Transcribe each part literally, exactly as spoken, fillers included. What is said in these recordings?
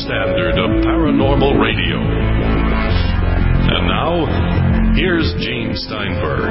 standard of paranormal radio. And now, here's Gene Steinberg.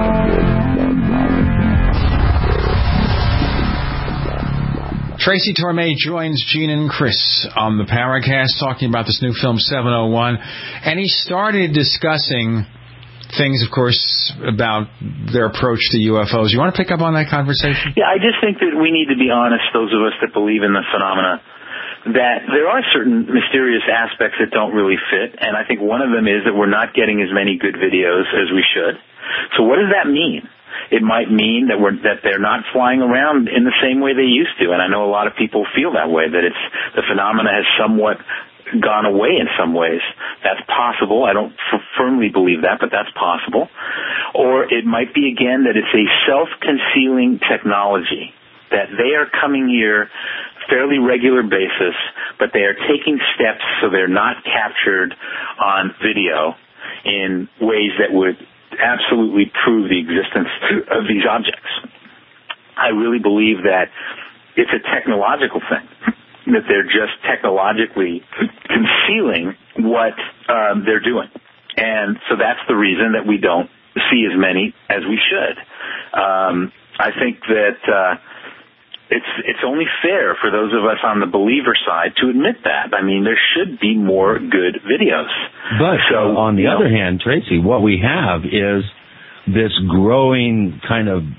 Tracy Torme joins Gene and Chris on the Paracast talking about this new film seven oh one. And he started discussing things, of course, about their approach to U F Os. You want to pick up on that conversation? Yeah, I just think that we need to be honest, those of us that believe in the phenomena, that there are certain mysterious aspects that don't really fit, and I think one of them is that we're not getting as many good videos as we should. So what does that mean? It might mean that we're that they're not flying around in the same way they used to, and I know a lot of people feel that way, that it's the phenomena has somewhat gone away in some ways. That's possible. I don't f- firmly believe that, but that's possible. Or it might be, again, that it's a self-concealing technology, that they are coming here fairly regular basis, but they are taking steps so they're not captured on video in ways that would absolutely prove the existence of these objects. I really believe that it's a technological thing, that they're just technologically concealing what um, they're doing. And so that's the reason that we don't see as many as we should. Um, I think that uh, it's it's only fair for those of us on the believer side to admit that. I mean, there should be more good videos. But so, uh, on the you other know, hand, Tracy, what we have is this growing kind of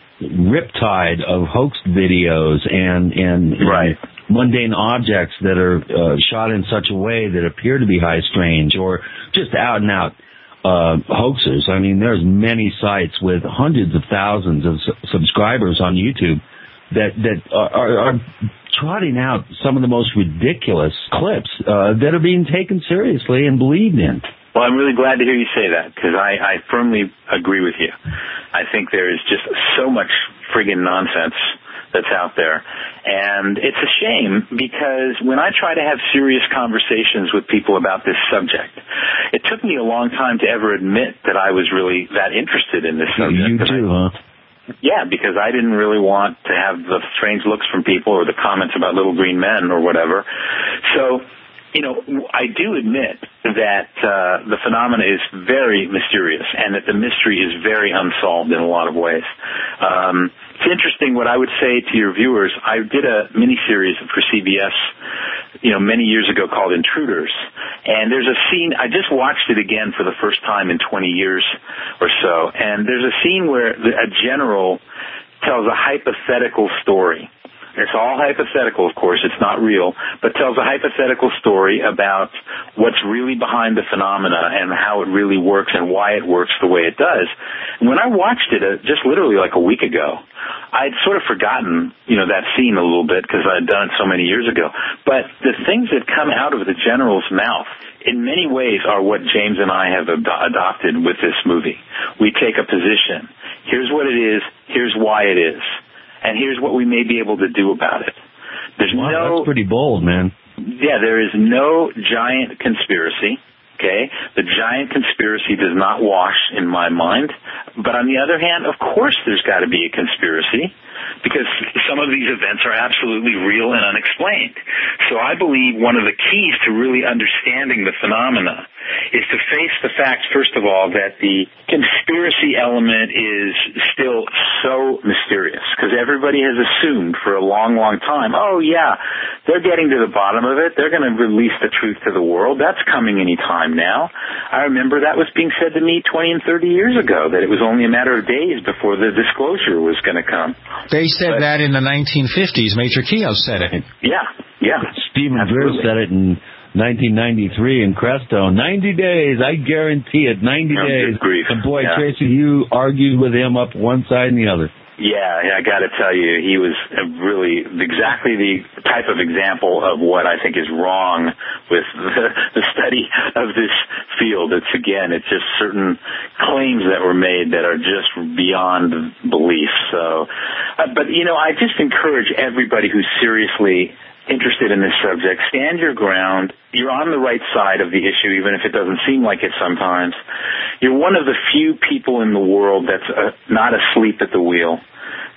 riptide of hoax videos and, and, right. and mundane objects that are uh, shot in such a way that appear to be high strange or just out and out uh, hoaxes. I mean, there's many sites with hundreds of thousands of su- subscribers on YouTube that that are, are trotting out some of the most ridiculous clips uh, that are being taken seriously and believed in. Well, I'm really glad to hear you say that, because I, I firmly agree with you. I think there is just so much friggin' nonsense that's out there. And it's a shame, because when I try to have serious conversations with people about this subject, it took me a long time to ever admit that I was really that interested in this subject. You too, I, huh? Yeah, because I didn't really want to have the strange looks from people or the comments about little green men or whatever. So, you know, I do admit that uh, the phenomena is very mysterious and that the mystery is very unsolved in a lot of ways. Um, it's interesting what I would say to your viewers. I did a miniseries for C B S, you know, many years ago called Intruders. And there's a scene, I just watched it again for the first time in twenty years or so. And there's a scene where a general tells a hypothetical story. It's all hypothetical, of course. It's not real, but tells a hypothetical story about what's really behind the phenomena and how it really works and why it works the way it does. And when I watched it uh, just literally like a week ago, I'd sort of forgotten, you know, that scene a little bit because I'd done it so many years ago. But the things that come out of the general's mouth in many ways are what James and I have ad- adopted with this movie. We take a position. Here's what it is. Here's why it is. And here's what we may be able to do about it. There's wow, no... That's pretty bold, man. Yeah, there is no giant conspiracy, okay? The giant conspiracy does not wash in my mind. But on the other hand, of course there's got to be a conspiracy, because some of these events are absolutely real and unexplained. So I believe one of the keys to really understanding the phenomena is to face the fact, first of all, that the conspiracy element is still so mysterious, because everybody has assumed for a long, long time, oh, yeah, they're getting to the bottom of it. They're going to release the truth to the world. That's coming any time now. I remember that was being said to me twenty and thirty years ago, that it was only a matter of days before the disclosure was going to come. They said but, that in the nineteen fifties. Major Keogh said it. Yeah, yeah. Stephen Greer said it in nineteen ninety-three in Cresto. ninety days, I guarantee it, ninety Oh, days. good grief. And boy, Yeah. Tracy, you argued with him up one side and the other. Yeah, I got to tell you, he was really exactly the type of example of what I think is wrong with the, the study of this field. It's, again, it's just certain claims that were made that are just beyond belief. So, uh, but, you know, I just encourage everybody who's seriously interested in this subject, stand your ground. You're on the right side of the issue, even if it doesn't seem like it sometimes. You're one of the few people in the world that's uh, not asleep at the wheel,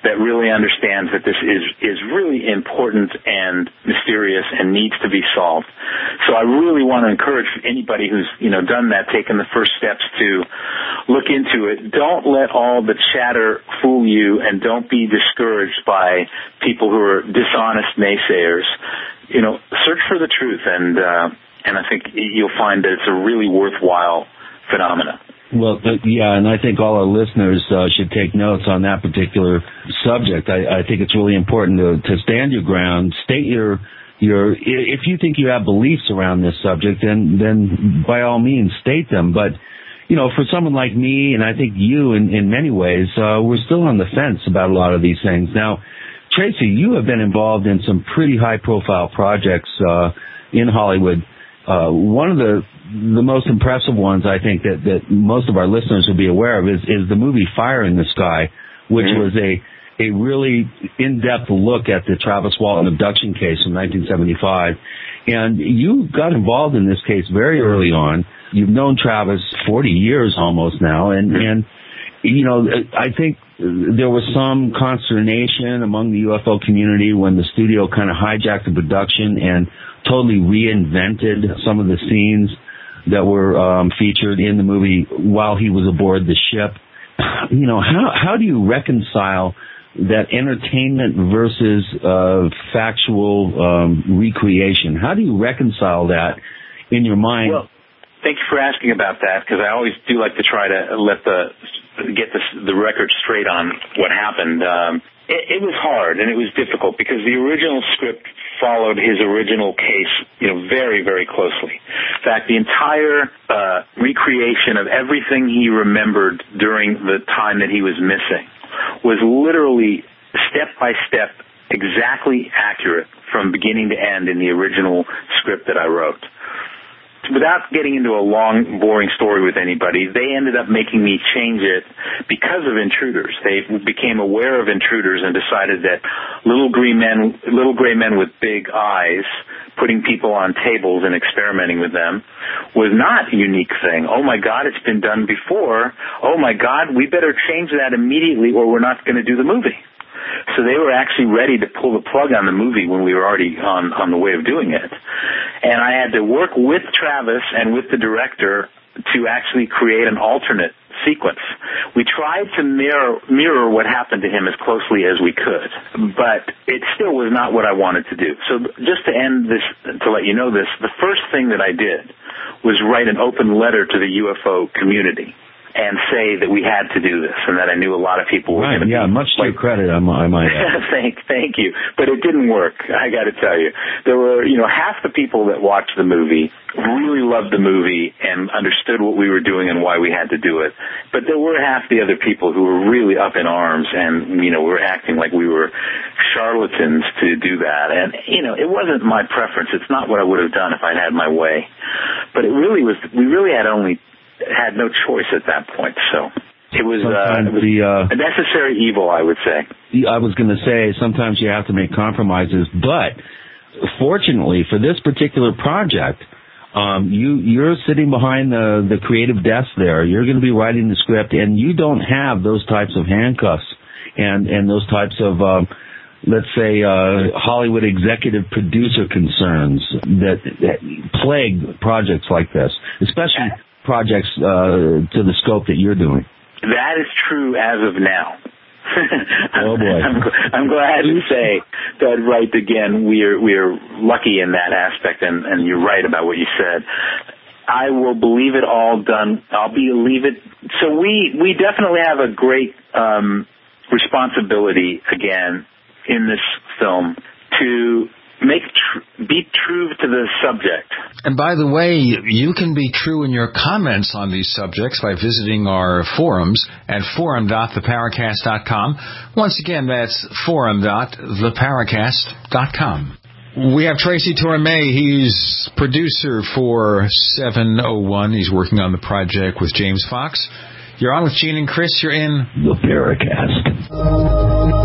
that really understands that this is, is really important and mysterious and needs to be solved. So I really want to encourage anybody who's, you know, done that, taken the first steps to look into it. Don't let all the chatter fool you, and don't be discouraged by people who are dishonest naysayers. You know, search for the truth, and uh, and I think you'll find that it's a really worthwhile phenomenon. Well, yeah, and I think all our listeners uh, should take notes on that particular subject. I, I think it's really important to, to stand your ground, state your your. If you think you have beliefs around this subject, then then by all means state them. But you know, for someone like me, and I think you, in, in many ways, uh, we're still on the fence about a lot of these things. Now, Tracy, you have been involved in some pretty high-profile projects uh, in Hollywood. Uh, one of the the most impressive ones, I think, that, that most of our listeners will be aware of is, is the movie Fire in the Sky, which mm-hmm. was a, a really in-depth look at the Travis Walton abduction case from nineteen seventy-five. And you got involved in this case very early on. You've known Travis forty years almost now, and, mm-hmm. and you know, I think there was some consternation among the U F O community when the studio kind of hijacked the production and totally reinvented some of the scenes that were um, featured in the movie while he was aboard the ship. You know, how how do you reconcile that entertainment versus uh, factual um, recreation? How do you reconcile that in your mind? Well, thank you for asking about that, because I always do like to try to let the get the, the record straight on what happened. Um, it, it was hard and it was difficult because the original script followed his original case, you know, very, very closely. In fact, the entire uh, recreation of everything he remembered during the time that he was missing was literally step by step exactly accurate from beginning to end in the original script that I wrote. Without getting into a long, boring story with anybody, they ended up making me change it because of intruders. They became aware of intruders and decided that little green men, little gray men with big eyes, putting people on tables and experimenting with them, was not a unique thing. Oh my God, it's been done before. Oh my God, we better change that immediately or we're not going to do the movie. So they were actually ready to pull the plug on the movie when we were already on, on the way of doing it. And I had to work with Travis and with the director to actually create an alternate sequence. We tried to mirror, mirror what happened to him as closely as we could, but it still was not what I wanted to do. So just to end this, to let you know this, the first thing that I did was write an open letter to the U F O community and say that we had to do this, and that I knew a lot of people were right, going to yeah, be... much to your credit, I might add. thank, thank you. But it didn't work, I got to tell you. There were, you know, half the people that watched the movie really loved the movie and understood what we were doing and why we had to do it. But there were half the other people who were really up in arms and, you know, were acting like we were charlatans to do that. And, you know, it wasn't my preference. It's not what I would have done if I'd had my way. But it really was, we really had only... had no choice at that point, so it was, uh, it was the, uh, a necessary evil, I would say. I was going to say, sometimes you have to make compromises, but fortunately for this particular project, um, you, you're sitting behind the, the creative desk there. You're going to be writing the script, and you don't have those types of handcuffs and, and those types of, um, let's say, uh, Hollywood executive producer concerns that, that plague projects like this, especially projects uh, to the scope that you're doing. That is true as of now. Oh boy! I'm, I'm glad to say that. Right again, we are we are lucky in that aspect, and, and you're right about what you said. I will believe it all done. I'll believe it. So we we definitely have a great um, responsibility again in this film to make tr- be true to the subject. And by the way, you can be true in your comments on these subjects by visiting our forums at forum dot the paracast dot com. Once again, that's forum dot the paracast dot com. We have Tracy Torme. He's producer for seven oh one. He's working on the project with James Fox. You're on with Gene and Chris. You're in the Paracast.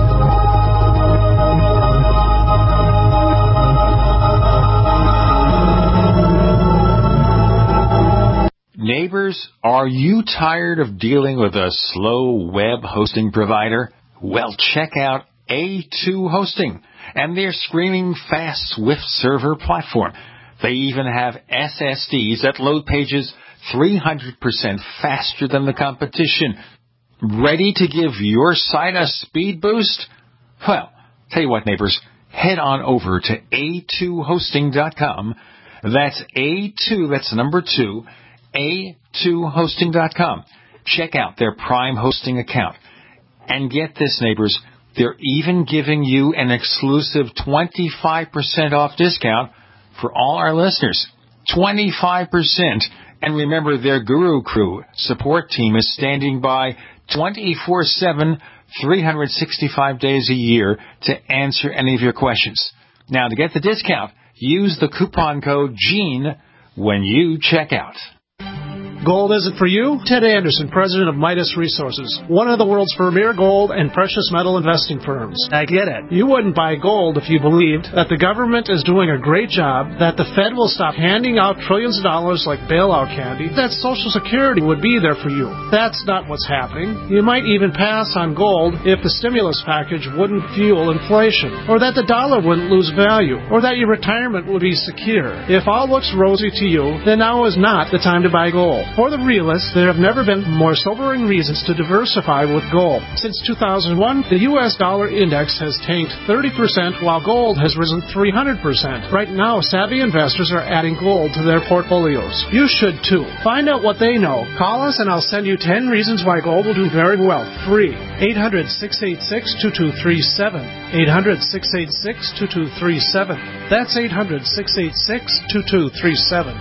Neighbors, are you tired of dealing with a slow web hosting provider? Well, check out A two Hosting and their screaming fast Swift server platform. They even have S S Ds that load pages three hundred percent faster than the competition. Ready to give your site a speed boost? Well, tell you what, neighbors, head on over to A two hosting dot com. That's A two, that's number two, A two hosting dot com. Check out their Prime Hosting account. And get this, neighbors, they're even giving you an exclusive twenty-five percent off discount for all our listeners. twenty-five percent. And remember, their Guru Crew support team is standing by twenty-four seven, three hundred sixty-five days a year to answer any of your questions. Now, to get the discount, use the coupon code GENE when you check out. Gold isn't for you? Ted Anderson, president of Midas Resources, one of the world's premier gold and precious metal investing firms. I get it. You wouldn't buy gold if you believed that the government is doing a great job, that the Fed will stop handing out trillions of dollars like bailout candy, that Social Security would be there for you. That's not what's happening. You might even pass on gold if the stimulus package wouldn't fuel inflation, or that the dollar wouldn't lose value, or that your retirement would be secure. If all looks rosy to you, then now is not the time to buy gold. For the realists, there have never been more sobering reasons to diversify with gold. Since two thousand one, the U S dollar index has tanked thirty percent while gold has risen three hundred percent. Right now, savvy investors are adding gold to their portfolios. You should too. Find out what they know. Call us and I'll send you ten reasons why gold will do very well. Free. eight hundred, six eight six, two two three seven. eight hundred, six eight six, two two three seven. That's eight hundred, six eight six, two two three seven.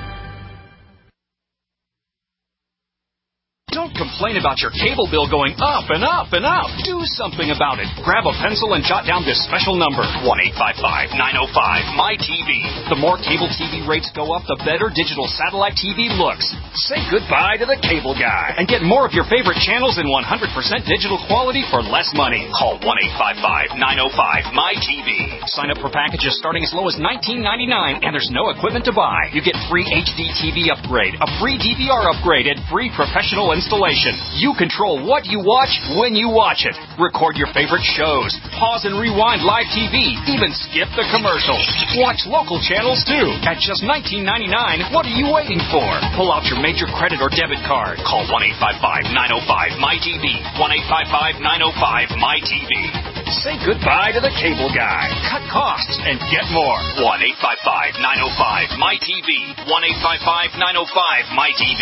Don't complain about your cable bill going up and up and up. Do something about it. Grab a pencil and jot down this special number, one eight five five, nine oh five, M Y T V. The more cable T V rates go up, the better digital satellite T V looks. Say goodbye to the cable guy and get more of your favorite channels in one hundred percent digital quality for less money. Call one eight five five, nine oh five, M Y T V. Sign up for packages starting as low as nineteen ninety-nine and there's no equipment to buy. You get free H D T V upgrade, a free D V R upgrade, and free professional installation. You control what you watch when you watch it. Record your favorite shows. Pause and rewind live T V. Even skip the commercials. Watch local channels too. At just nineteen ninety-nine, what are you waiting for? Pull out your major credit or debit card. Call one eight five five, nine oh five, M Y T V. one eight five five, nine oh five, M Y T V. Say goodbye to the cable guy. Cut costs and get more. one eight five five, nine oh five, M Y T V. one eight five five, nine oh five, M Y T V.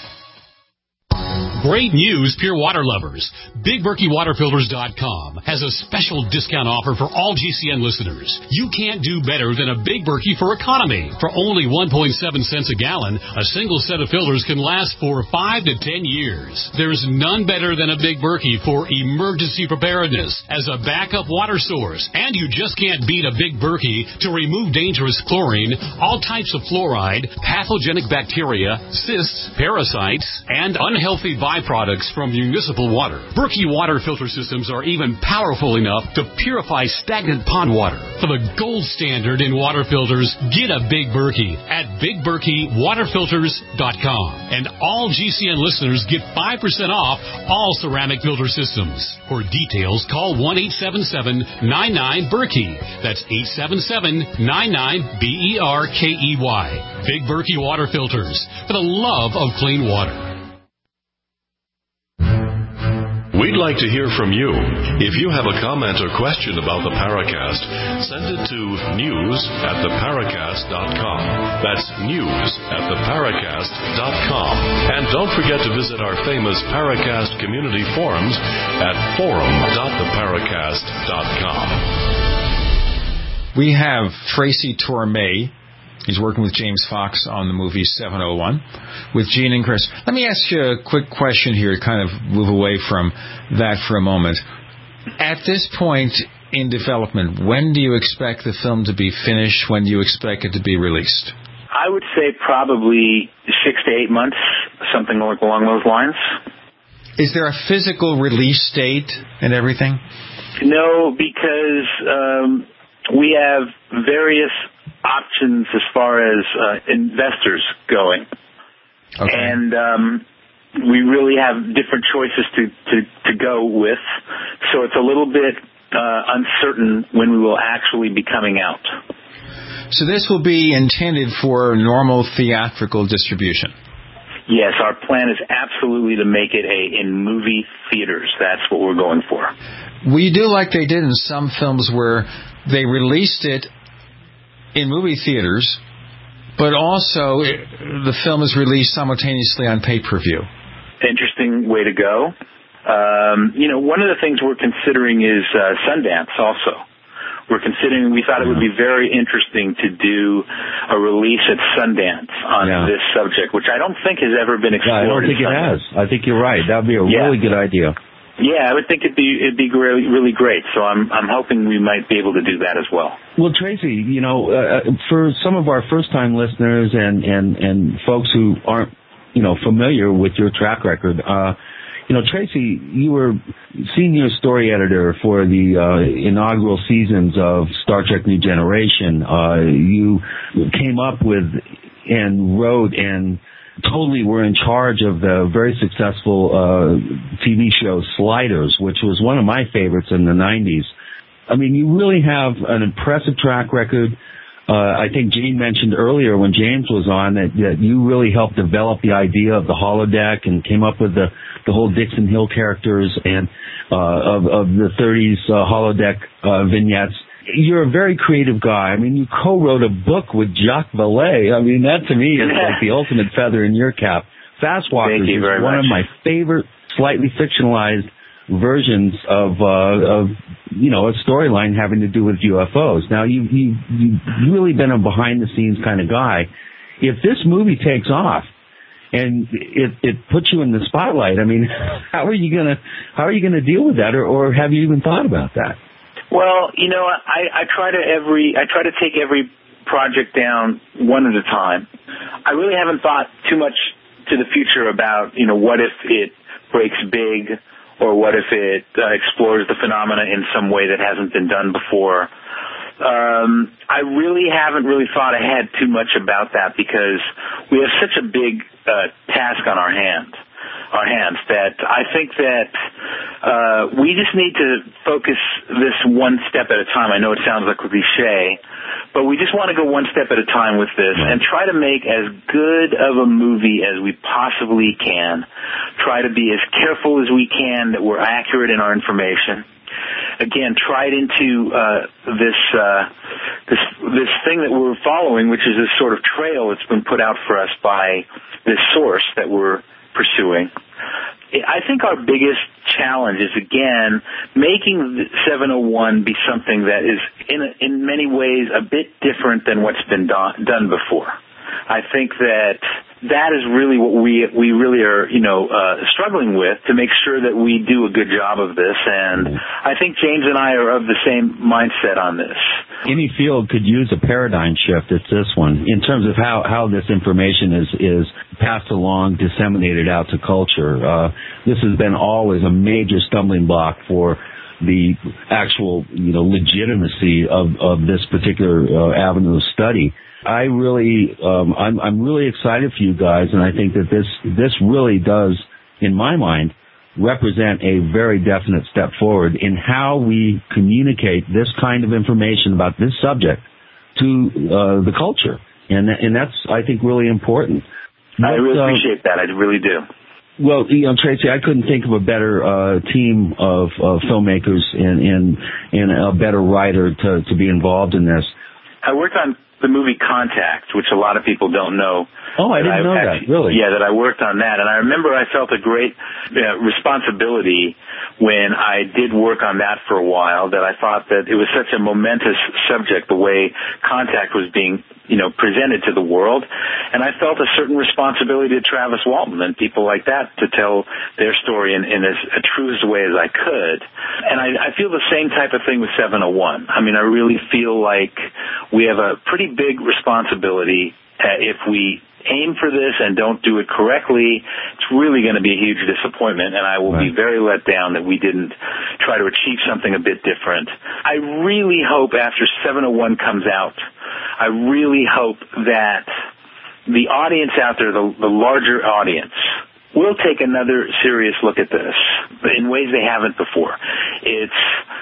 Great news, pure water lovers. Big Berkey Water Filters dot com has a special discount offer for all G C N listeners. You can't do better than a Big Berkey for economy. For only one point seven cents a gallon, a single set of filters can last for five to ten years. There's none better than a Big Berkey for emergency preparedness as a backup water source. And you just can't beat a Big Berkey to remove dangerous chlorine, all types of fluoride, pathogenic bacteria, cysts, parasites, and unhealthy byproducts from municipal water. Berkey water filter systems are even powerful enough to purify stagnant pond water. For the gold standard in water filters, get a Big Berkey at Big Berkey Water Filters dot com. And all G C N listeners get five percent off all ceramic filter systems. For details, call one eight seven seven, nine nine, Berkey. That's eight seven seven, nine nine, B E R K E Y. Big Berkey Water Filters, for the love of clean water. We'd like to hear from you. If you have a comment or question about the Paracast, send it to news at the paracast dot com. That's news at the paracast dot com. And don't forget to visit our famous Paracast community forums at forum dot the paracast dot com. We have Tracy Torme. He's working with James Fox on the movie seven oh one with Gene and Chris. Let me ask you a quick question here to kind of move away from that for a moment. At this point in development, when do you expect the film to be finished? When do you expect it to be released? I would say probably six to eight months, something along those lines. Is there a physical release date and everything? No, because um, we have various options as far as uh, investors going. Okay. And um, we really have different choices to, to, to go with. so it's a little bit uh, uncertain when we will actually be coming out. So this will be intended for normal theatrical distribution? Yes, our plan is absolutely to make it a in movie theaters. That's what we're going for. Will you do like they did in some films where they released it in movie theaters, but also it, the film is released simultaneously on pay-per-view? Interesting way to go. Um, you know, one of the things we're considering is uh, Sundance also. We're considering, we thought it would be very interesting to do a release at Sundance on yeah. this subject, which I don't think has ever been explored. Yeah, I don't think it has. I think you're right. That would be a yeah. really good idea. Yeah, I would think it'd be it'd be really really great. So I'm I'm hoping we might be able to do that as well. Well, Tracy, you know, uh, for some of our first time listeners and and and folks who aren't, you know, familiar with your track record, uh, you know, Tracy, you were senior story editor for the uh, inaugural seasons of Star Trek New Generation. Uh, you came up with and wrote and totally were in charge of the very successful uh, T V show Sliders, which was one of my favorites in the nineties. I mean, you really have an impressive track record. Uh, I think Gene mentioned earlier when James was on that, that you really helped develop the idea of the holodeck and came up with the, the whole Dixon Hill characters and uh, of, of the thirties uh, holodeck uh, vignettes. You're a very creative guy. I mean, you co-wrote a book with Jacques Vallée. I mean, that to me is like the ultimate feather in your cap. Fast Walkers is one much. of my favorite, slightly fictionalized versions of, uh, of, you know, a storyline having to do with U F Os. Now, you, you, you've really been a behind-the-scenes kind of guy. If this movie takes off and it, it puts you in the spotlight, I mean, how are you gonna, how are you gonna deal with that, or, or have you even thought about that? Well, you know, I, I try to every I try to take every project down one at a time. I really haven't thought too much to the future about, you know, what if it breaks big, or what if it uh, explores the phenomena in some way that hasn't been done before. Um, I really haven't really thought ahead too much about that because we have such a big uh, task on our hands. Our hands that I think that uh, we just need to focus this one step at a time. I know it sounds like a cliche, but we just want to go one step at a time with this and try to make as good of a movie as we possibly can. Try to be as careful as we can that we're accurate in our information. Again, try it into uh, this uh, this this thing that we're following, which is this sort of trail that's been put out for us by this source that we're pursuing. I think our biggest challenge is, again, making seven oh one be something that is, in in many ways, a bit different than what's been do- done before. I think that that is really what we we really are, you know, uh, struggling with to make sure that we do a good job of this. And I think James and I are of the same mindset on this. Any field could use a paradigm shift. It's this one in terms of how, how this information is, is passed along, disseminated out to culture. Uh, this has been always a major stumbling block for the actual, you know, legitimacy of, of this particular uh, avenue of study. I really, um, I'm, I'm really excited for you guys, and I think that this, this really does, in my mind, represent a very definite step forward in how we communicate this kind of information about this subject to uh, the culture, and and that's, I think, really important. But, I really appreciate uh, that. I really do. Well, you know, Tracy, I couldn't think of a better uh, team of, of filmmakers and, and and a better writer to to be involved in this. I worked on the movie Contact, which a lot of people don't know. Oh, I didn't know actually, that, really? Yeah, that I worked on that. And I remember I felt a great uh, responsibility when I did work on that for a while, that I thought that it was such a momentous subject, the way Contact was being, you know, presented to the world. And I felt a certain responsibility to Travis Walton and people like that to tell their story in, in as a truest way as I could. And I, I feel the same type of thing with seven oh one. I mean, I really feel like we have a pretty big responsibility. Uh, if we aim for this and don't do it correctly, it's really going to be a huge disappointment, and I will right. be very let down that we didn't try to achieve something a bit different. I really hope after seven oh one comes out, I really hope that the audience out there, the, the larger audience, will take another serious look at this in ways they haven't before. It's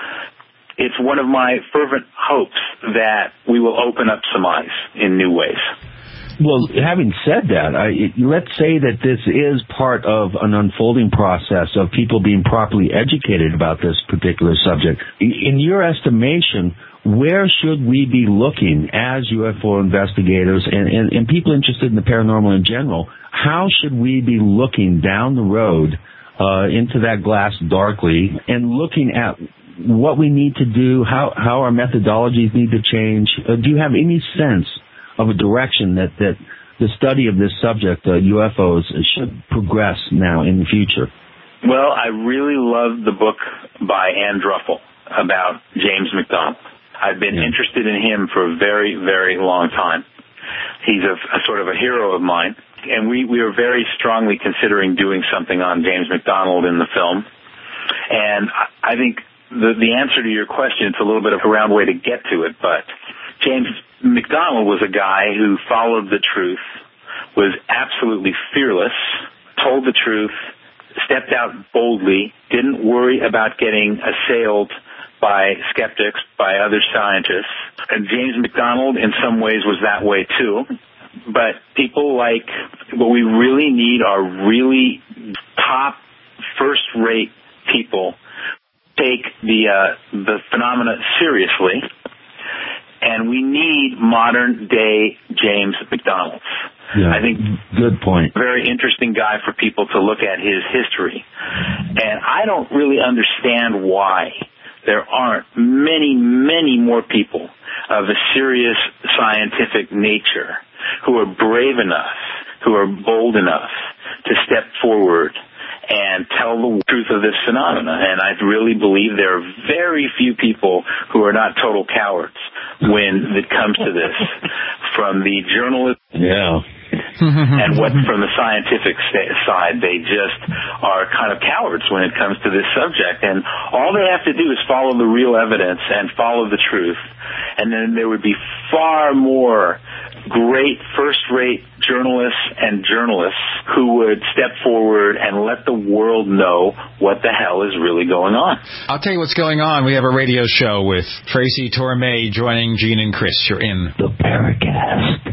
it's one of my fervent hopes that we will open up some eyes in new ways. Well, having said that, I, let's say that this is part of an unfolding process of people being properly educated about this particular subject. In your estimation, where should we be looking as U F O investigators and, and, and people interested in the paranormal in general? How should we be looking down the road uh, into that glass darkly and looking at what we need to do, how, how our methodologies need to change? Uh, do you have any sense of a direction that, that the study of this subject, uh, U F Os, should progress now in the future? Well, I really love the book by Ann Druffel about James McDonald. I've been yeah. interested in him for a very, very long time. He's a, a sort of a hero of mine, and we, we are very strongly considering doing something on James McDonald in the film. And I, I think the, the answer to your question, it's a little bit of a round way to get to it, but James McDonald was a guy who followed the truth, was absolutely fearless, told the truth, stepped out boldly, didn't worry about getting assailed by skeptics, by other scientists. And James McDonald, in some ways, was that way too. But people like, what we really need are really top, first-rate people take the uh, the phenomena seriously. And we need modern-day James McDonald. Yeah, I think good point. Very interesting guy for people to look at his history. And I don't really understand why there aren't many, many more people of a serious scientific nature who are brave enough, who are bold enough to step forward and tell the truth of this phenomena. And I really believe there are very few people who are not total cowards when it comes to this, from the journalist yeah. and what from the scientific side. They just are kind of cowards when it comes to this subject. And all they have to do is follow the real evidence and follow the truth. And then there would be far more great first-rate journalists and journalists who would step forward and let the world know what the hell is really going on. I'll tell you what's going on. We have a radio show with Tracy Torme joining Gene and Chris. You're in the Paracast.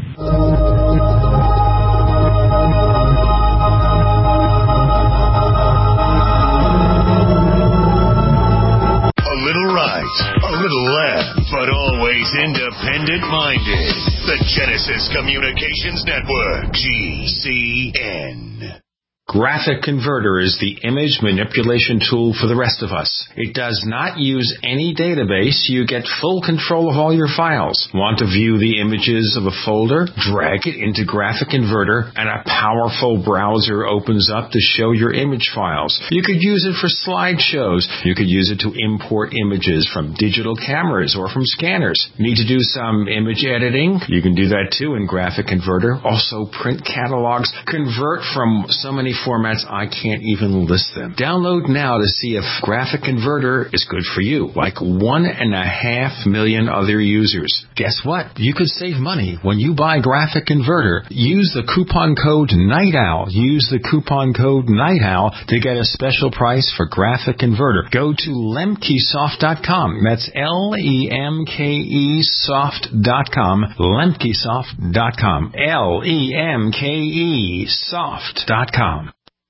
A little right, a little left, but always independent-minded. The Genesis Communications Network, G C N. Graphic Converter is the image manipulation tool for the rest of us. It does not use any database. You get full control of all your files. Want to view the images of a folder? Drag it into Graphic Converter and a powerful browser opens up to show your image files. You could use it for slideshows. You could use it to import images from digital cameras or from scanners. Need to do some image editing? You can do that too in Graphic Converter. Also print catalogs. Convert from so many formats I can't even list them. Download now to see if Graphic Converter is good for you, like one and a half million other users. Guess what? You could save money when you buy Graphic Converter. Use the coupon code NIGHTOWL. Use the coupon code NIGHTOWL to get a special price for Graphic Converter. Go to lemkesoft dot com. That's L E M K E soft dot com. lemkesoft dot com. L E M K E soft dot com.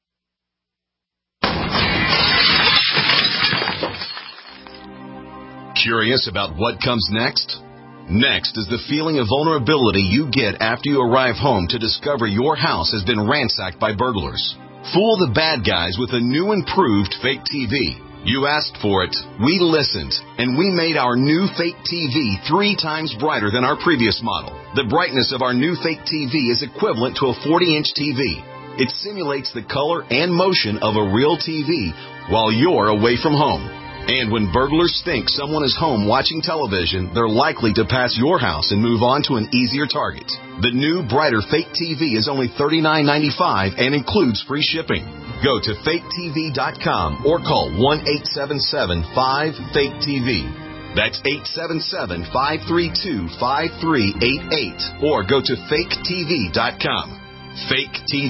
Curious about what comes next? Next is the feeling of vulnerability you get after you arrive home to discover your house has been ransacked by burglars. Fool the bad guys with a new improved fake T V. You asked for it, we listened, and we made our new fake T V three times brighter than our previous model. The brightness of our new fake T V is equivalent to a forty-inch T V. It simulates the color and motion of a real T V while you're away from home. And when burglars think someone is home watching television, they're likely to pass your house and move on to an easier target. The new, brighter fake T V is only thirty-nine ninety-five and includes free shipping. Go to fake T V dot com or call one eight seven seven five fake T V. That's eight seven seven five three two five three eight eight or go to fake T V dot com. Fake T V.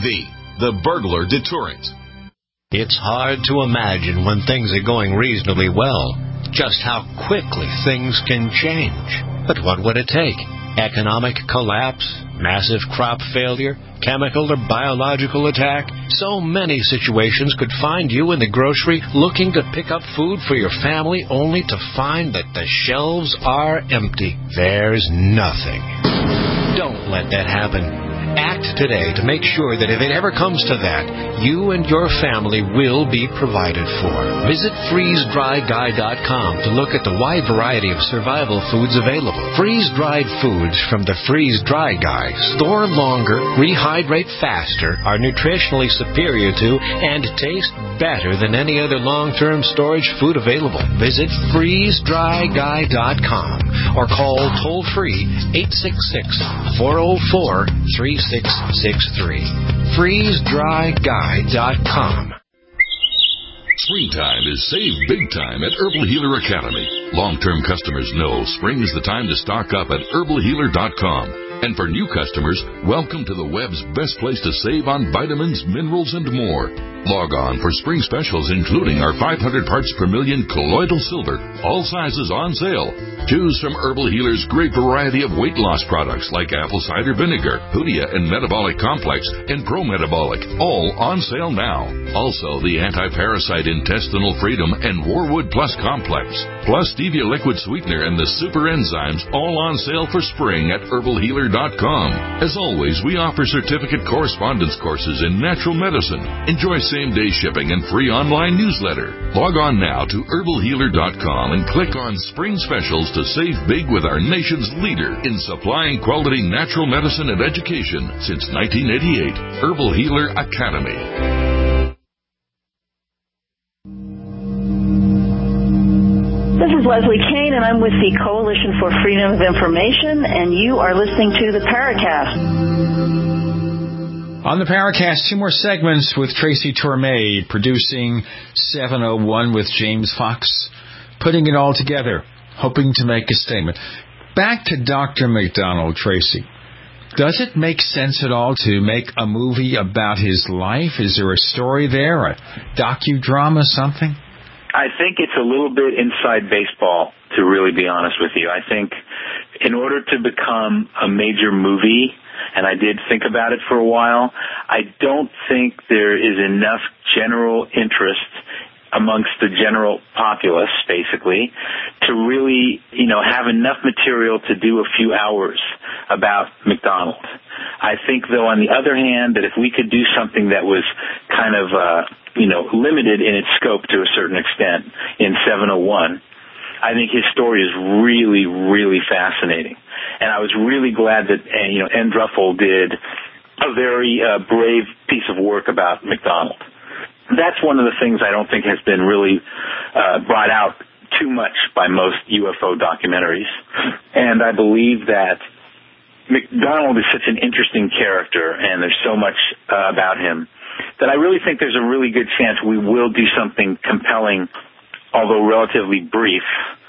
The Burglar Deterrent. It's hard to imagine when things are going reasonably well just how quickly things can change. But what would it take? Economic collapse? Massive crop failure? Chemical or biological attack? So many situations could find you in the grocery looking to pick up food for your family only to find that the shelves are empty. There's nothing. Don't let that happen. Act today to make sure that if it ever comes to that, you and your family will be provided for. Visit freeze dry guy dot com to look at the wide variety of survival foods available. Freeze-dried foods from the Freeze Dry Guy store longer, rehydrate faster, are nutritionally superior to, and taste better than any other long-term storage food available. Visit freeze dry guy dot com or call toll-free eight six six, four oh four, three six six three. freeze dry guy dot com. Springtime is save big time at Herbal Healer Academy. Long-term customers know spring is the time to stock up at herbal healer dot com. And for new customers, welcome to the web's best place to save on vitamins, minerals, and more. Log on for spring specials, including our five hundred parts per million colloidal silver, all sizes on sale. Choose from Herbal Healer's great variety of weight loss products like apple cider vinegar, Hoodia and Metabolic Complex, and Pro Metabolic, all on sale now. Also, the anti-parasite intestinal freedom and Warwood Plus Complex, plus stevia liquid sweetener and the super enzymes, all on sale for spring at herbal healer dot com. As always, we offer certificate correspondence courses in natural medicine. Enjoy same-day shipping and free online newsletter. Log on now to herbal healer dot com and click on Spring Specials to save big with our nation's leader in supplying quality natural medicine and education since nineteen eighty-eight. Herbal Healer Academy. This is Leslie Kane, and I'm with the Coalition for Freedom of Information, and you are listening to the Paracast. On the Paracast, two more segments with Tracy Torme, producing seven oh one with James Fox, putting it all together, hoping to make a statement. Back to Doctor McDonald, Tracy. Does it make sense at all to make a movie about his life? Is there a story there, a docudrama, something? I think it's a little bit inside baseball, to really be honest with you. I think in order to become a major movie, and I did think about it for a while, I don't think there is enough general interest amongst the general populace, basically, to really, you know, have enough material to do a few hours about McDonald. I think, though, on the other hand, that if we could do something that was kind of, uh, you know, limited in its scope to a certain extent in seven oh one, I think his story is really, really fascinating. And I was really glad that, you know, N. Druffel did a very uh, brave piece of work about McDonald. That's one of the things I don't think has been really uh, brought out too much by most U F O documentaries. And I believe that McDonald is such an interesting character, and there's so much uh, about him, that I really think there's a really good chance we will do something compelling, although relatively brief,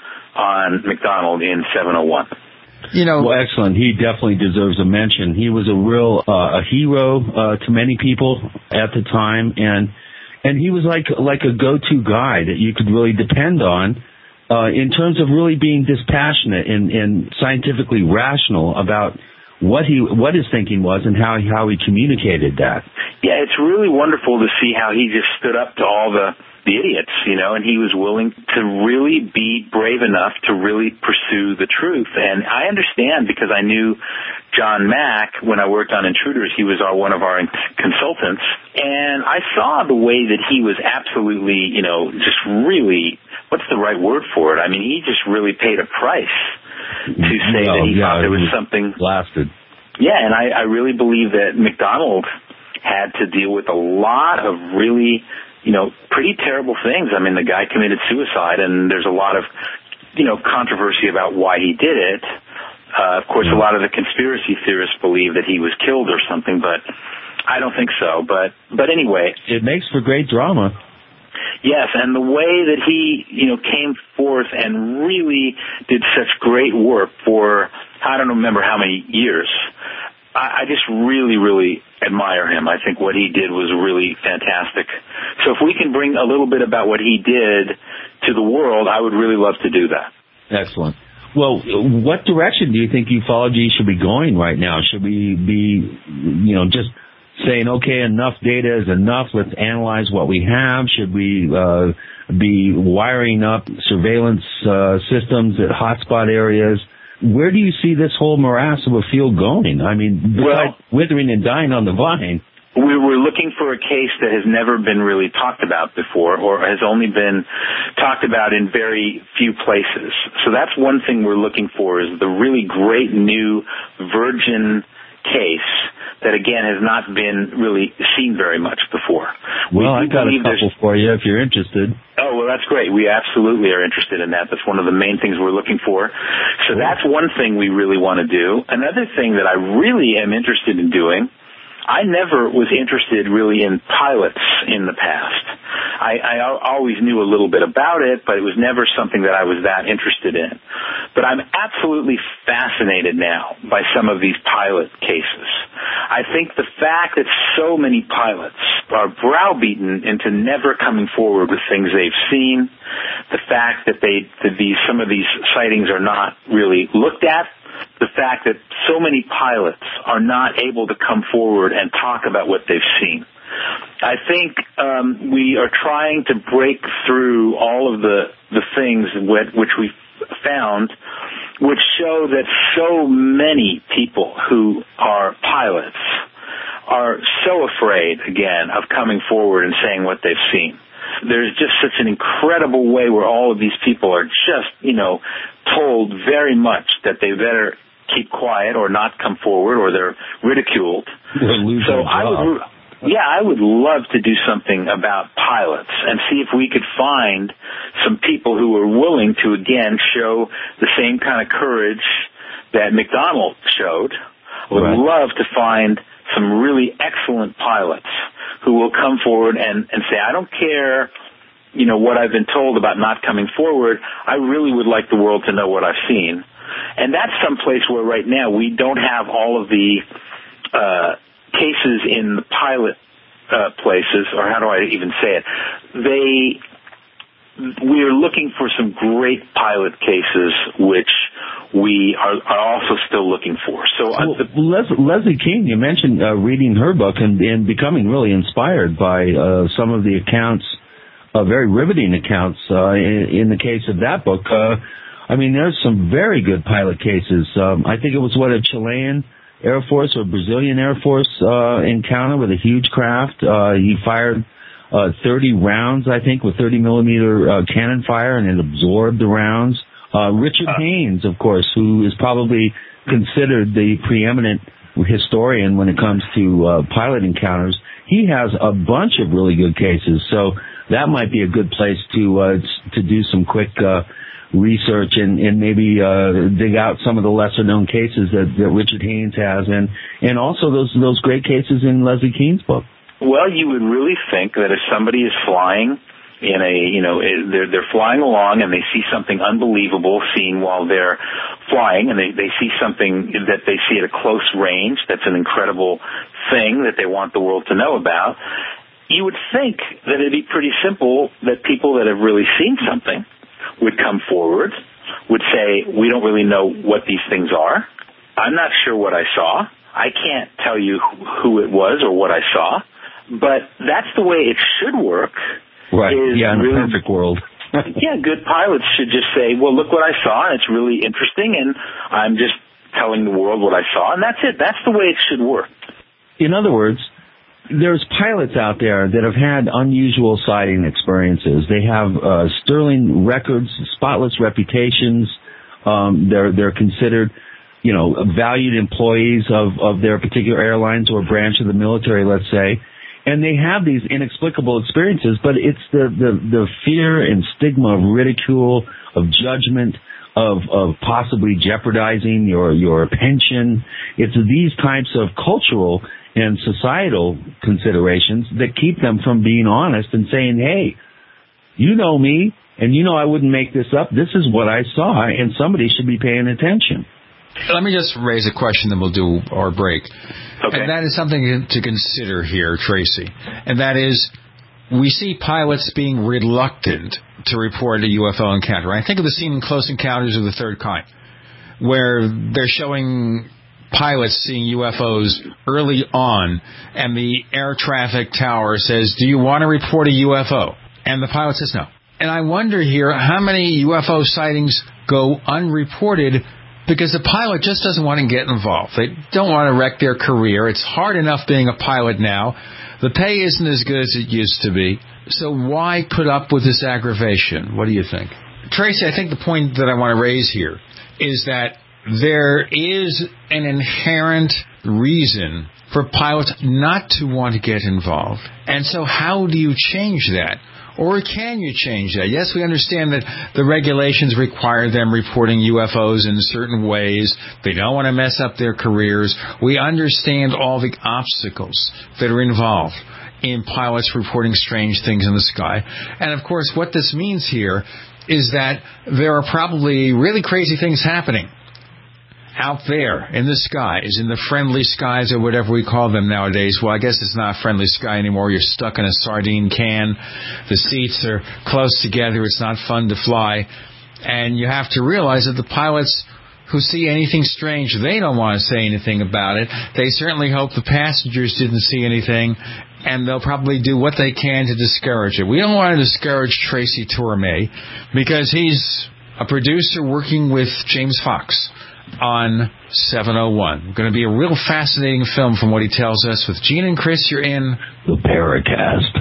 on McDonald in seven oh one. You know, well, excellent. He definitely deserves a mention. He was a real uh, a hero uh, to many people at the time, and and he was like like a go-to guy that you could really depend on uh, in terms of really being dispassionate and, and scientifically rational about what he what his thinking was and how how he communicated that. Yeah, it's really wonderful to see how he just stood up to all the the idiots, you know, and he was willing to really be brave enough to really pursue the truth. And I understand, because I knew John Mack when I worked on Intruders. He was our one of our consultants, and I saw the way that he was absolutely, you know, just really, what's the right word for it? I mean, he just really paid a price to say well, that he yeah, thought there was something lasted. Yeah, and I, I really believe that McDonald had to deal with a lot of really, you know, pretty terrible things. I mean, the guy committed suicide, and there's a lot of, you know, controversy about why he did it. Uh, of course, a lot of the conspiracy theorists believe that he was killed or something, but I don't think so. But but anyway, it makes for great drama. Yes, and the way that he, you know, came forth and really did such great work for, I don't remember how many years, I, I just really, really admire him. I think what he did was really fantastic. So if we can bring a little bit about what he did to the world, I would really love to do that. Excellent. Well, what direction do you think ufology should be going right now? Should we be, you know, just saying, okay, enough data is enough, let's analyze what we have? Should we uh, be wiring up surveillance uh, systems at hotspot areas? Where do you see this whole morass of a field going? I mean, besides well, withering and dying on the vine. We were looking for a case that has never been really talked about before, or has only been talked about in very few places. So that's one thing we're looking for, is the really great new virgin case that, again, has not been really seen very much before. Well, I got a couple for you if you're interested. Oh, well, that's great. We absolutely are interested in that. That's one of the main things we're looking for. So that's one thing we really want to do. Another thing that I really am interested in doing, I never was interested really in pilots in the past. I, I always knew a little bit about it, but it was never something that I was that interested in. But I'm absolutely fascinated now by some of these pilot cases. I think the fact that so many pilots are browbeaten into never coming forward with things they've seen, the fact that they that these some of these sightings are not really looked at, the fact that so many pilots are not able to come forward and talk about what they've seen. I think um, we are trying to break through all of the, the things which we found, which show that so many people who are pilots are so afraid, again, of coming forward and saying what they've seen. There's just such an incredible way where all of these people are just, you know, told very much that they better keep quiet or not come forward, or they're ridiculed. So I would, yeah, I would love to do something about pilots and see if we could find some people who are willing to, again, show the same kind of courage that McDonald showed. I would right. love to find some really excellent pilots who will come forward and, and say, I don't care, you know, what I've been told about not coming forward. I really would like the world to know what I've seen. And that's someplace where right now we don't have all of the uh, cases in the pilot uh, places, or how do I even say it? They, we are looking for some great pilot cases, which we are, are also still looking for. So, well, uh, the, Les- Leslie Kean, you mentioned uh, reading her book and, and becoming really inspired by uh, some of the accounts, uh, very riveting accounts uh, in, in the case of that book. Uh, I mean, there's some very good pilot cases. Um, I think it was, what, a Chilean Air Force or Brazilian Air Force uh, encounter with a huge craft. Uh, he fired uh, thirty rounds, I think, with thirty millimeter uh, cannon fire, and it absorbed the rounds. Uh, Richard uh, Haynes, of course, who is probably considered the preeminent historian when it comes to uh, pilot encounters, he has a bunch of really good cases. So that might be a good place to uh, to do some quick uh, research and, and maybe uh, dig out some of the lesser known cases that, that Richard Haynes has, and, and also those those great cases in Leslie Kean's book. Well, you would really think that if somebody is flying in a, you know, they're, they're flying along and they see something unbelievable seen while they're flying, and they, they see something that they see at a close range that's an incredible thing that they want the world to know about, you would think that it'd be pretty simple that people that have really seen something would come forward, would say, we don't really know what these things are. I'm not sure what I saw. I can't tell you who it was or what I saw. But that's the way it should work. Right, yeah, in really, a perfect world. Yeah, good pilots should just say, well, look what I saw, and it's really interesting, and I'm just telling the world what I saw, and that's it. That's the way it should work. In other words, there's pilots out there that have had unusual sighting experiences. They have uh, sterling records, spotless reputations. Um, they're they're considered, you know, valued employees of, of their particular airlines or branch of the military, let's say. And they have these inexplicable experiences, but it's the, the, the fear and stigma of ridicule, of judgment, of, of possibly jeopardizing your, your pension. It's these types of cultural and societal considerations that keep them from being honest and saying, hey, you know me, and you know I wouldn't make this up. This is what I saw, and somebody should be paying attention. Let me just raise a question, then we'll do our break. Okay. And that is something to consider here, Tracy. And that is, we see pilots being reluctant to report a U F O encounter. I think of the scene in Close Encounters of the Third Kind, where they're showing pilots seeing U F Os early on, and the air traffic tower says, do you want to report a U F O? And the pilot says no. And I wonder here how many U F O sightings go unreported because the pilot just doesn't want to get involved. They don't want to wreck their career. It's hard enough being a pilot now. The pay isn't as good as it used to be. So why put up with this aggravation? What do you think? Tracy, I think the point that I want to raise here is that there is an inherent reason for pilots not to want to get involved. And so how do you change that? Or can you change that? Yes, we understand that the regulations require them reporting U F Os in certain ways. They don't want to mess up their careers. We understand all the obstacles that are involved in pilots reporting strange things in the sky. And, of course, what this means here is that there are probably really crazy things happening out there in the skies, in the friendly skies or whatever we call them nowadays. Well, I guess it's not a friendly sky anymore. You're stuck in a sardine can. The seats are close together. It's not fun to fly. And you have to realize that the pilots who see anything strange, they don't want to say anything about it. They certainly hope the passengers didn't see anything, and they'll probably do what they can to discourage it. We don't want to discourage Tracy Torme because he's a producer working with James Fox on seven oh one. Going to be a real fascinating film from what he tells us. With Gene and Chris, you're in the Paracast.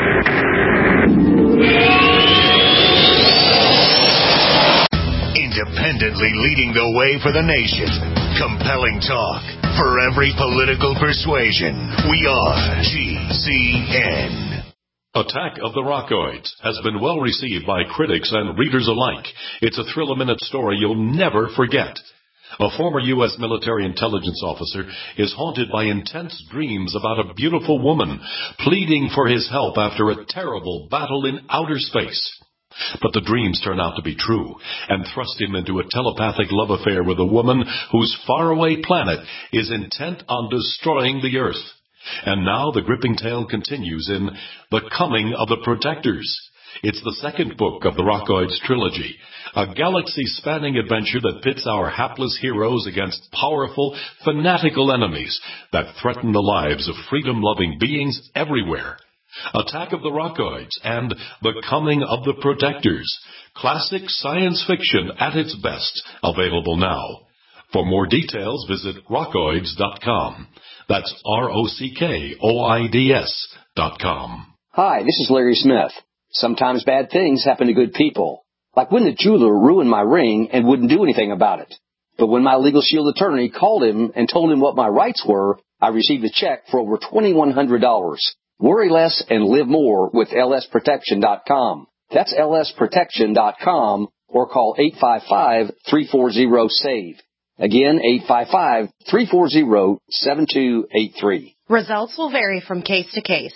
Independently leading the way for the nation. Compelling talk for every political persuasion. We are G C N. Attack of the Rockoids has been well received by critics and readers alike. It's a thrill-a-minute story you'll never forget. A former U S military intelligence officer is haunted by intense dreams about a beautiful woman pleading for his help after a terrible battle in outer space. But the dreams turn out to be true and thrust him into a telepathic love affair with a woman whose faraway planet is intent on destroying the Earth. And now the gripping tale continues in The Coming of the Protectors. It's the second book of the Rockoids trilogy, a galaxy-spanning adventure that pits our hapless heroes against powerful, fanatical enemies that threaten the lives of freedom-loving beings everywhere. Attack of the Rockoids and The Coming of the Protectors, classic science fiction at its best, available now. For more details, visit rockoids dot com. That's R O C K O I D S dot com. Hi, this is Larry Smith. Sometimes bad things happen to good people. Like when the jeweler ruined my ring and wouldn't do anything about it. But when my Legal Shield attorney called him and told him what my rights were, I received a check for over twenty-one hundred dollars. Worry less and live more with L S protection dot com. That's L S protection dot com or call eight five five, three four zero, S A V E. Again, eight five five, three four zero, seven two eight three. Results will vary from case to case.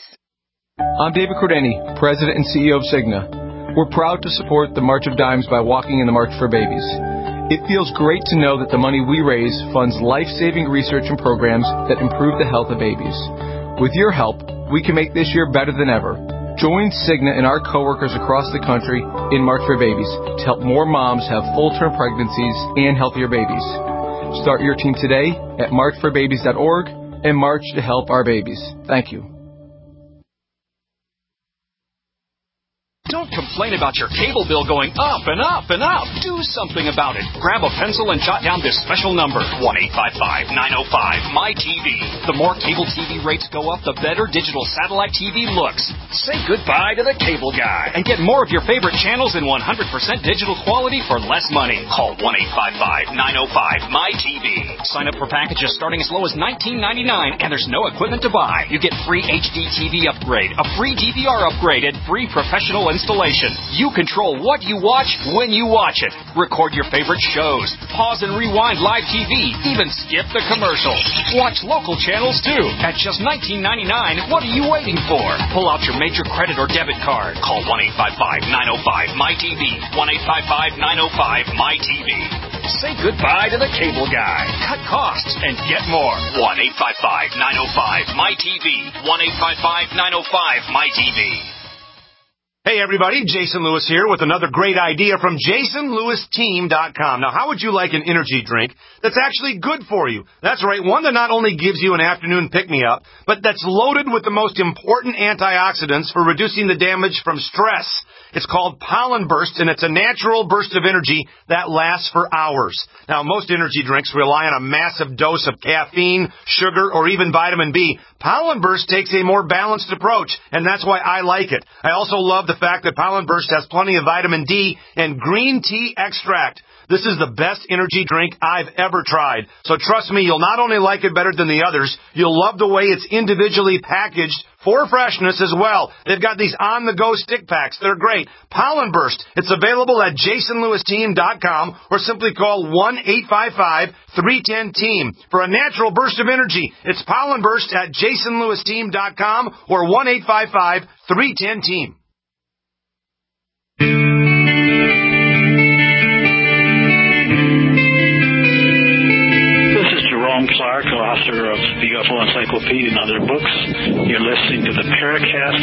I'm David Cordeni, President and C E O of Cigna. We're proud to support the March of Dimes by walking in the March for Babies. It feels great to know that the money we raise funds life-saving research and programs that improve the health of babies. With your help, we can make this year better than ever. Join Cigna and our coworkers across the country in March for Babies to help more moms have full-term pregnancies and healthier babies. Start your team today at march for babies dot org and march to help our babies. Thank you. Don't complain about your cable bill going up and up and up. Do something about it. Grab a pencil and jot down this special number, one eight five five, nine oh five, M Y T V. The more cable T V rates go up, the better digital satellite T V looks. Say goodbye to the cable guy and get more of your favorite channels in one hundred percent digital quality for less money. Call one eight five five, nine oh five, M Y T V. Sign up for packages starting as low as nineteen ninety-nine, and there's no equipment to buy. You get free H D T V upgrade, a free D V R upgrade, and free professional installation. You control what you watch when you watch it. Record your favorite shows. Pause and rewind live T V. Even skip the commercials. Watch local channels too. At just nineteen ninety-nine, what are you waiting for? Pull out your major credit or debit card. Call one eight five five, nine oh five, M Y T V. one eight five five, nine oh five, M Y T V. Say goodbye to the cable guy. Cut costs and get more. one eight five five, nine oh five, M Y T V. one eight five five, nine oh five, M Y T V. Hey everybody, Jason Lewis here with another great idea from Jason Lewis Team dot com. Now, how would you like an energy drink that's actually good for you? That's right, one that not only gives you an afternoon pick-me-up, but that's loaded with the most important antioxidants for reducing the damage from stress. It's called Pollen Burst, and it's a natural burst of energy that lasts for hours. Now, most energy drinks rely on a massive dose of caffeine, sugar, or even vitamin B. Pollen Burst takes a more balanced approach, and that's why I like it. I also love the fact that Pollen Burst has plenty of vitamin D and green tea extract. This is the best energy drink I've ever tried. So trust me, you'll not only like it better than the others, you'll love the way it's individually packaged for freshness as well. They've got these on-the-go stick packs. They're great. Pollen Burst. It's available at Jason Lewis Team dot com or simply call one eight five five, three one zero, team for a natural burst of energy. It's Pollen Burst at Jason Lewis Team dot com or one eight five five, three one zero, team. Clark, author of the U F O Encyclopedia and other books. You're listening to the Paracast.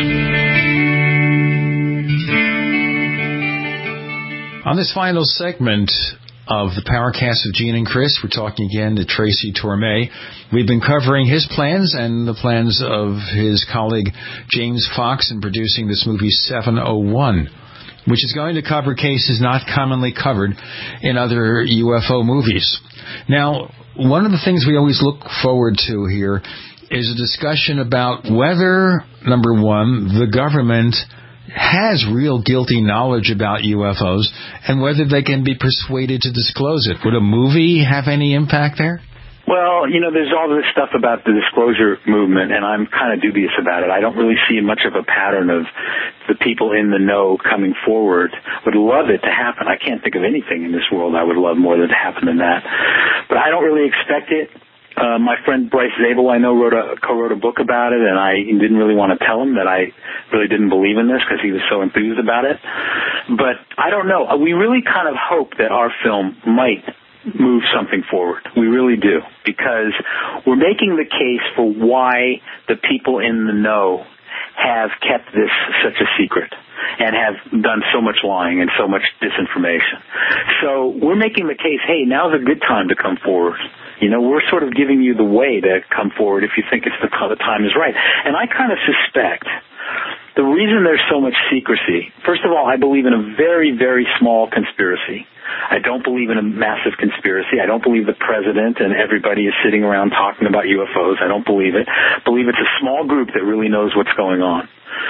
On this final segment of the Paracast of Gene and Chris, we're talking again to Tracy Torme. We've been covering his plans and the plans of his colleague James Fox in producing this movie seven oh one, which is going to cover cases not commonly covered in other U F O movies. Now, one of the things we always look forward to here is a discussion about whether, number one, the government has real guilty knowledge about U F Os and whether they can be persuaded to disclose it. Would a movie have any impact there? Well, you know, there's all this stuff about the disclosure movement, and I'm kind of dubious about it. I don't really see much of a pattern of the people in the know coming forward. Would love it to happen. I can't think of anything in this world I would love more than to happen than that. But I don't really expect it. Uh, my friend Bryce Zabel, I know, wrote a, co-wrote a book about it, and I didn't really want to tell him that I really didn't believe in this because he was so enthused about it. But I don't know. We really kind of hope that our film might move something forward. We really do, because we're making the case for why the people in the know have kept this such a secret and have done so much lying and so much disinformation. So we're making the case, hey, now's a good time to come forward. You know, we're sort of giving you the way to come forward if you think it's the, the time is right. And I kind of suspect the reason there's so much secrecy, first of all, I believe in a very, very small conspiracy. I don't believe in a massive conspiracy. I don't believe the president and everybody is sitting around talking about U F Os. I don't believe it. I believe it's a small group that really knows what's going on.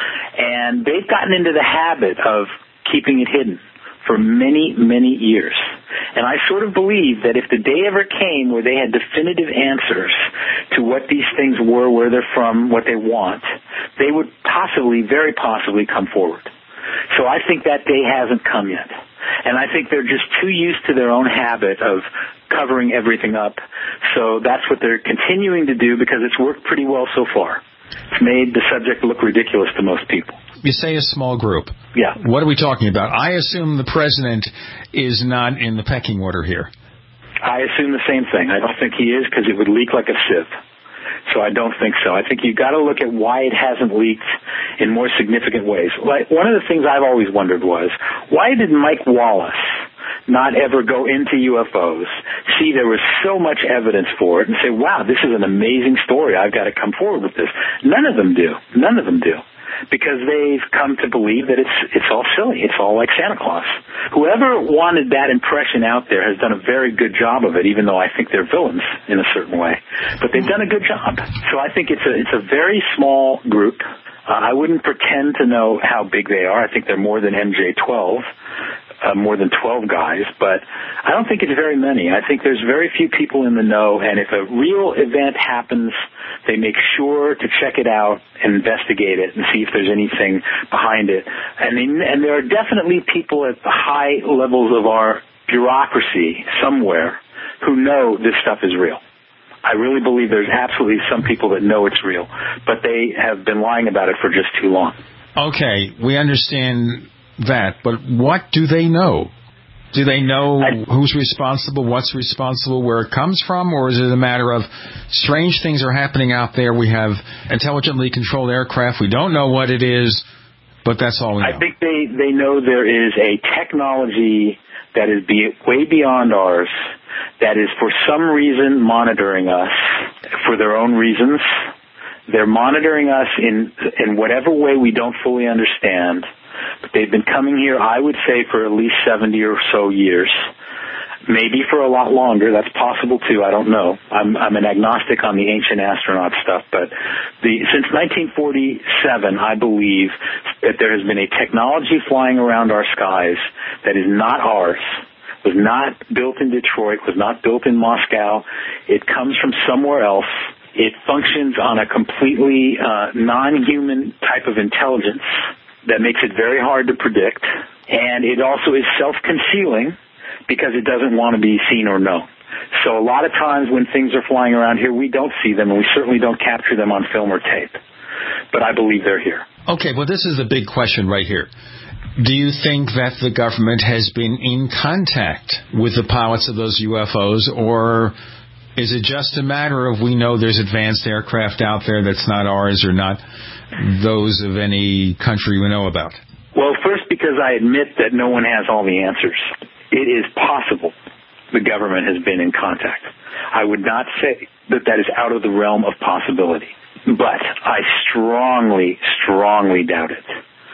And they've gotten into the habit of keeping it hidden for many, many years. And I sort of believe that if the day ever came where they had definitive answers to what these things were, where they're from, what they want, they would possibly, very possibly come forward. So I think that day hasn't come yet. And I think they're just too used to their own habit of covering everything up. So that's what they're continuing to do because it's worked pretty well so far. It's made the subject look ridiculous to most people. You say a small group. Yeah. What are we talking about? I assume the president is not in the pecking order here. I assume the same thing. I don't think he is because it would leak like a sieve. So I don't think so. I think you've got to look at why it hasn't leaked in more significant ways. Like, one of the things I've always wondered was, why did Mike Wallace not ever go into U F Os, see there was so much evidence for it, and say, wow, this is an amazing story. I've got to come forward with this. None of them do. None of them do. Because they've come to believe that it's it's all silly. It's all like Santa Claus. Whoever wanted that impression out there has done a very good job of it, even though I think they're villains in a certain way. But they've done a good job. So I think it's a it's a very small group. Uh, I wouldn't pretend to know how big they are. I think they're more than M J twelve. Uh, more than twelve guys, but I don't think it's very many. I think there's very few people in the know, and if a real event happens, they make sure to check it out and investigate it and see if there's anything behind it. And, they, and there are definitely people at the high levels of our bureaucracy somewhere who know this stuff is real. I really believe there's absolutely some people that know it's real, but they have been lying about it for just too long. Okay, we understand that, but what do they know? Do they know who's responsible, what's responsible, where it comes from, or is it a matter of strange things are happening out there? We have intelligently controlled aircraft. We don't know what it is, but that's all we know. I think they, they know there is a technology that is be, way beyond ours that is for some reason monitoring us for their own reasons. They're monitoring us in in whatever way we don't fully understand. But they've been coming here, I would say, for at least seventy or so years. Maybe for a lot longer. That's possible, too. I don't know. I'm, I'm an agnostic on the ancient astronaut stuff. But the, since nineteen forty-seven, I believe that there has been a technology flying around our skies that is not ours, was not built in Detroit, was not built in Moscow. It comes from somewhere else. It functions on a completely uh, non-human type of intelligence that makes it very hard to predict, and it also is self-concealing because it doesn't want to be seen or known. So a lot of times when things are flying around here, we don't see them, and we certainly don't capture them on film or tape. But I believe they're here. Okay, well, this is the big question right here. Do you think that the government has been in contact with the pilots of those U F Os, or is it just a matter of we know there's advanced aircraft out there that's not ours or not those of any country we know about? Well, first, because I admit that no one has all the answers. It is possible the government has been in contact. I would not say that that is out of the realm of possibility, but I strongly, strongly doubt it.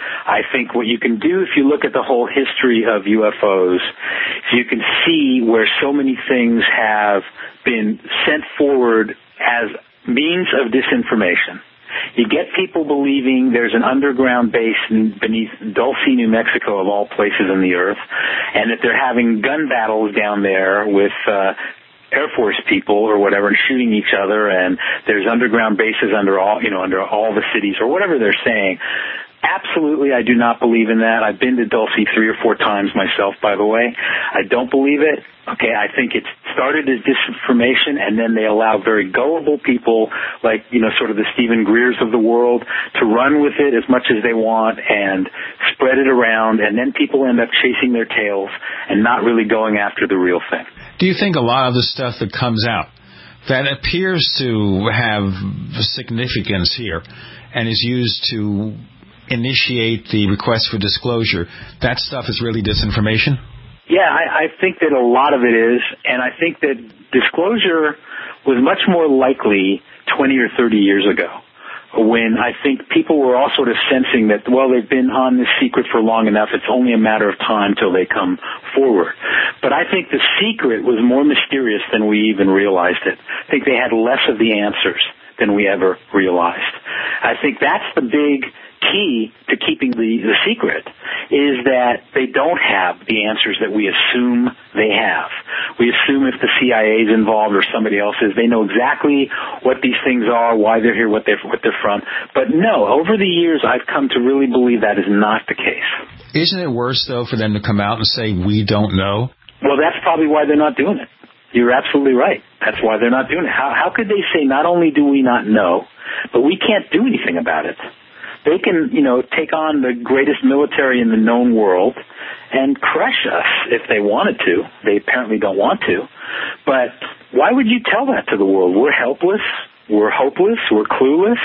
I think what you can do if you look at the whole history of U F Os, you can see where so many things have been sent forward as means of disinformation. You get people believing there's an underground base beneath Dulce, New Mexico, of all places in the earth, and that they're having gun battles down there with uh, Air Force people or whatever, and shooting each other, and there's underground bases under all, you know, under all the cities or whatever they're saying. Absolutely, I do not believe in that. I've been to Dulce three or four times myself, by the way. I don't believe it. Okay, I think it started as disinformation, and then they allow very gullible people like, you know, sort of the Stephen Greers of the world to run with it as much as they want and spread it around, and then people end up chasing their tails and not really going after the real thing. Do you think a lot of the stuff that comes out that appears to have significance here and is used to initiate the request for disclosure, that stuff is really disinformation? Yeah, I, I think that a lot of it is, and I think that disclosure was much more likely twenty or thirty years ago, when I think people were all sort of sensing that, well, they've been on this secret for long enough, it's only a matter of time till they come forward. But I think the secret was more mysterious than we even realized it. I think they had less of the answers than we ever realized. I think that's the big key to keeping the, the secret, is that they don't have the answers that we assume they have. We assume if the C I A is involved or somebody else is, they know exactly what these things are, why they're here, what they're, what they're from. But no, over the years, I've come to really believe that is not the case. Isn't it worse, though, for them to come out and say, we don't know? Well, that's probably why they're not doing it. You're absolutely right. That's why they're not doing it. How, how could they say, not only do we not know, but we can't do anything about it? They can, you know, take on the greatest military in the known world and crush us if they wanted to. They apparently don't want to. But why would you tell that to the world? We're helpless. We're hopeless. We're clueless.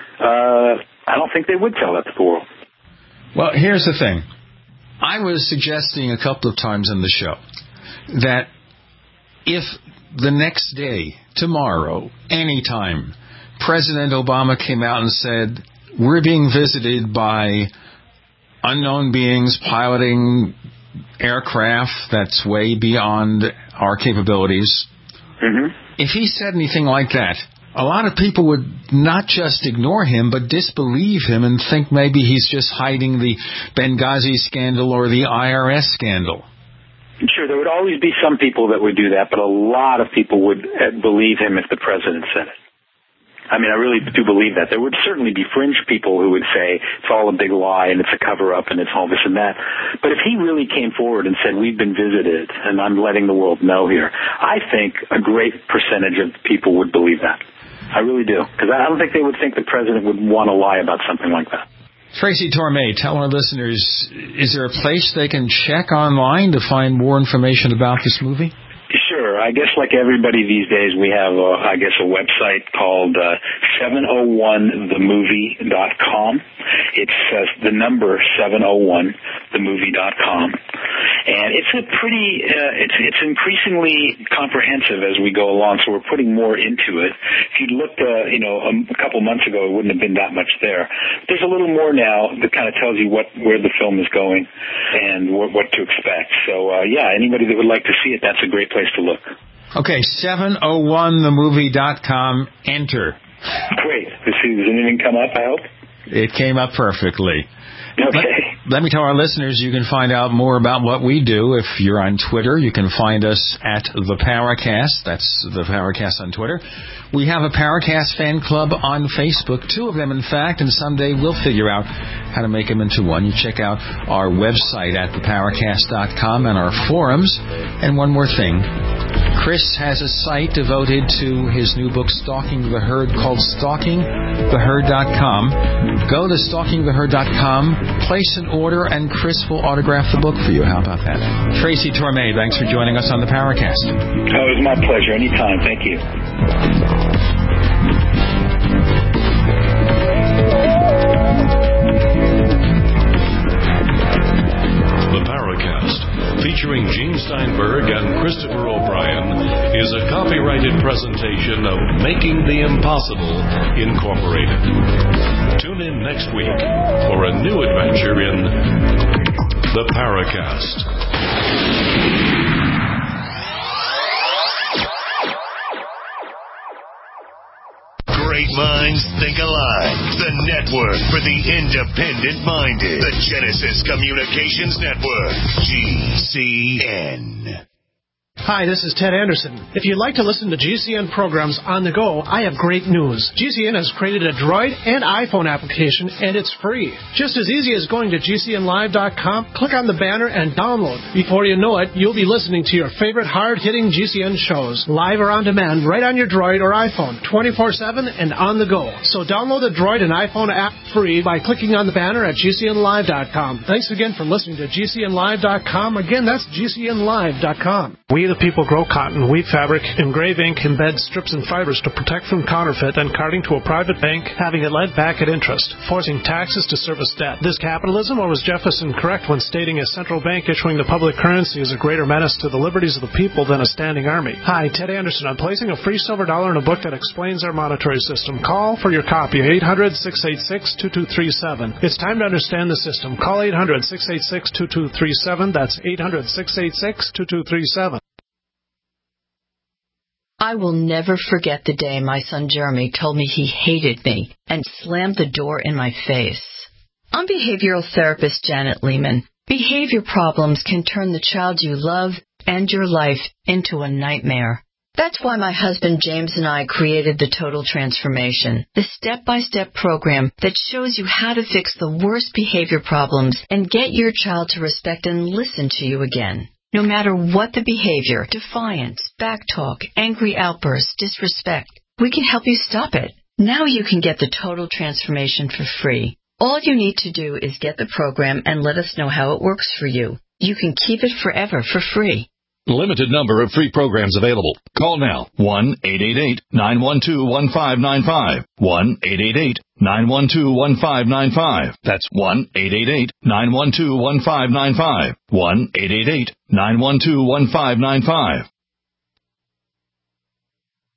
Uh, I don't think they would tell that to the world. Well, here's the thing. I was suggesting a couple of times on the show that if the next day, tomorrow, anytime, President Obama came out and said, we're being visited by unknown beings piloting aircraft that's way beyond our capabilities. Mm-hmm. If he said anything like that, a lot of people would not just ignore him, but disbelieve him and think maybe he's just hiding the Benghazi scandal or the I R S scandal. Sure, there would always be some people that would do that, but a lot of people would believe him if the president said it. I mean, I really do believe that. There would certainly be fringe people who would say it's all a big lie and it's a cover-up and it's all this and that. But if he really came forward and said, we've been visited and I'm letting the world know here, I think a great percentage of people would believe that. I really do. Because I don't think they would think the president would want to lie about something like that. Tracy Torme, tell our listeners, is there a place they can check online to find more information about this movie? Sure. I guess like everybody these days, we have, a, I guess, a website called uh, seven oh one the movie dot com. It's uh, the number seven oh one the movie dot com. And it's a pretty, uh, it's it's increasingly comprehensive as we go along, so we're putting more into it. If you looked, uh, you know, a, a couple months ago, it wouldn't have been that much there. There's a little more now that kind of tells you what where the film is going and what, what to expect. So, uh, yeah, anybody that would like to see it, that's a great place to look. Okay, seven oh one the movie dot com, enter. Great. Does anything come up, I hope? It came up perfectly. Okay. Let, let me tell our listeners you can find out more about what we do. If you're on Twitter, you can find us at The Paracast. That's The Paracast on Twitter. We have a Paracast fan club on Facebook, two of them, in fact, and someday we'll figure out how to make them into one. You check out our website at the paracast dot com and our forums. And one more thing. Chris has a site devoted to his new book, Stalking the Herd, called stalking the herd dot com. Go to stalking the herd dot com, place an order, and Chris will autograph the book for you. How about that? Tracy Torme, thanks for joining us on the Paracast. Oh, it was my pleasure. Anytime. Thank you. The Paracast, featuring Gene Steinberg and Christopher O'Brien, is a copyrighted presentation of Making the Impossible, Incorporated. Tune in next week for a new adventure in The Paracast. Great minds think alike. The network for the independent-minded. The Genesis Communications Network. G C N. Hi, this is Ted Anderson. If you'd like to listen to G C N programs on the go, I have great news. G C N has created a Droid and iPhone application, and it's free. Just as easy as going to G C N live dot com, click on the banner, and download. Before you know it, you'll be listening to your favorite hard-hitting G C N shows, live or on demand, right on your Droid or iPhone, twenty-four seven and on the go. So download the Droid and iPhone app free by clicking on the banner at G C N live dot com. Thanks again for listening to G C N live dot com. Again, that's G C N live dot com. We the people grow cotton, weave fabric, engrave ink, embed strips and fibers to protect from counterfeit and carting to a private bank, having it lent back at interest, forcing taxes to service debt. This capitalism, or was Jefferson correct when stating a central bank issuing the public currency is a greater menace to the liberties of the people than a standing army? Hi, Ted Anderson. I'm placing a free silver dollar in a book that explains our monetary system. Call for your copy, eight hundred, six eight six, two two three seven. It's time to understand the system. Call eight hundred, six eight six, two two three seven. That's eight hundred, six eight six, two two three seven. I will never forget the day my son Jeremy told me he hated me and slammed the door in my face. I'm behavioral therapist Janet Lehman. Behavior problems can turn the child you love and your life into a nightmare. That's why my husband James and I created the Total Transformation, the step-by-step program that shows you how to fix the worst behavior problems and get your child to respect and listen to you again. No matter what the behavior, defiance, backtalk, angry outbursts, disrespect, we can help you stop it. Now you can get the Total Transformation for free. All you need to do is get the program and let us know how it works for you. You can keep it forever for free. Limited number of free programs available. Call now. one eight eight eight, nine one two, one five nine five. one eight eight eight, nine one two, one five nine five. That's one eight eight eight, nine one two, one five nine five. one eight eight eight, nine one two, one five nine five.